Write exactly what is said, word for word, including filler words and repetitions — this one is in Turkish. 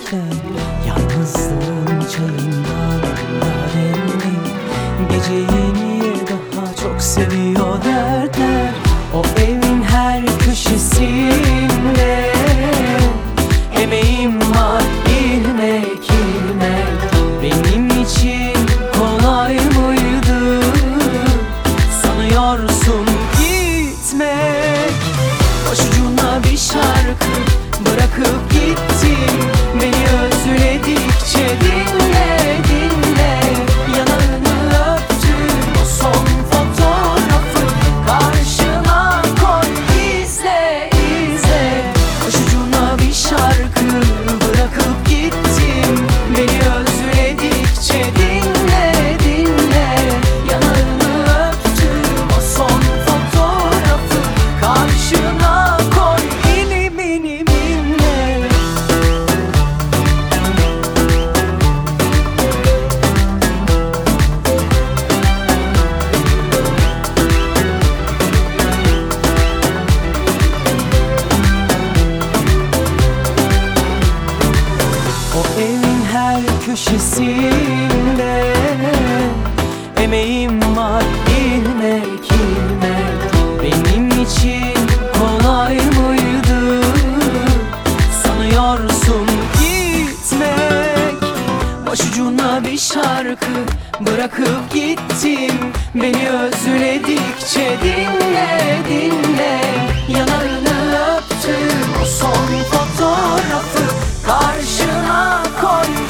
bekler. Yalnızlığın çayından daha demli, geceyi niye daha çok seviyor derler. O evin her köşesinde emeğim var, ilmek ilmek. Benim için kolay mıydı sanıyorsun gitmek? Başucuna bir şarkı bırakıp gittim, beni özledikçe dinle dinle. Yanağını öptüm, o son fotoğrafı karşına koy, izle izle. Başucuna bir şarkı bırakıp gittim, beni özledikçe dinle dinle. Yanağını öptüm, o son fotoğrafı karşına koy, inim inim inle. O evin her köşesinde emeğim var, ilmek ilmek. Benim için kolay mıydı sanıyorsun gitmek? Başucuna bir şarkı bırakıp gittim, beni özledikçe dinle dinle. Yanağını öptüm, o son fotoğrafı karşına koy,